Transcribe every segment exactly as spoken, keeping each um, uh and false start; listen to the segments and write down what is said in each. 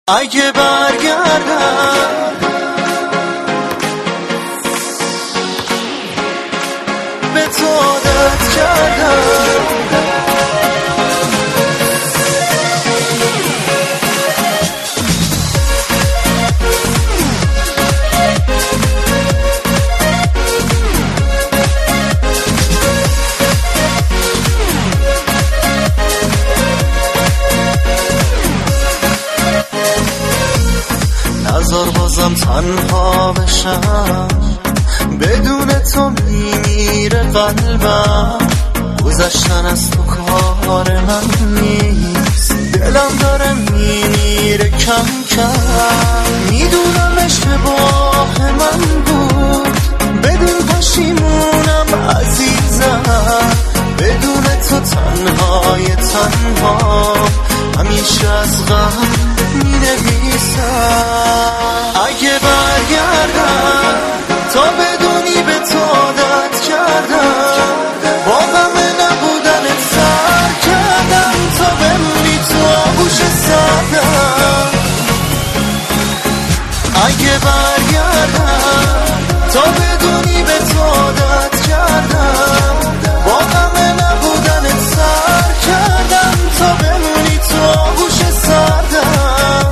اگه برگردم به تو عادت کردم، نذار بازم تنها بشم، بدون تو میمیره قلبم، گذشتن از تو کار من نیست، دلم داره میمیره کم کم، میدونم اشتباه من بود، بدون پشیمونم عزیزم، بدون تو تنهای تنها همیشه از غم مینویسم. اگه برگردم تا بدونی به تو عادت کردم، با غم نبودنت سر کردم، تا بمونی تو آغوش سردم. اگه برگردم تا بدونی به تو عادت کردم، با غم نبودنت سر کردم، تا بمونی تو آغوش سردم.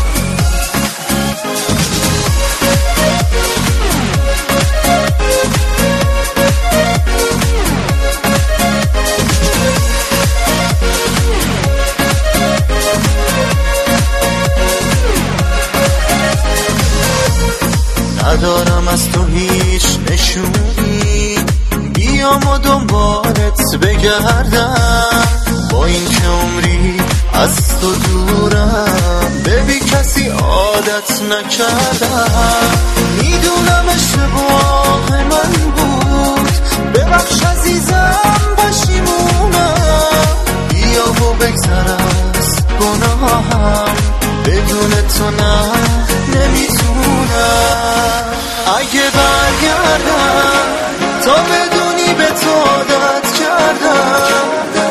ندارم از تو هیچ نشونی، بیام و دنبالت بگردم، با این که عمری از تو دورم، ببی کسی عادت نکردم، میدونم اشتباه من بود، ببخش عزیزم پشیمونم، بیا و بگذر از گناهم، بدون تو نه نمیتونم. اگه برگردم تا بدونی به تو عادت کردم،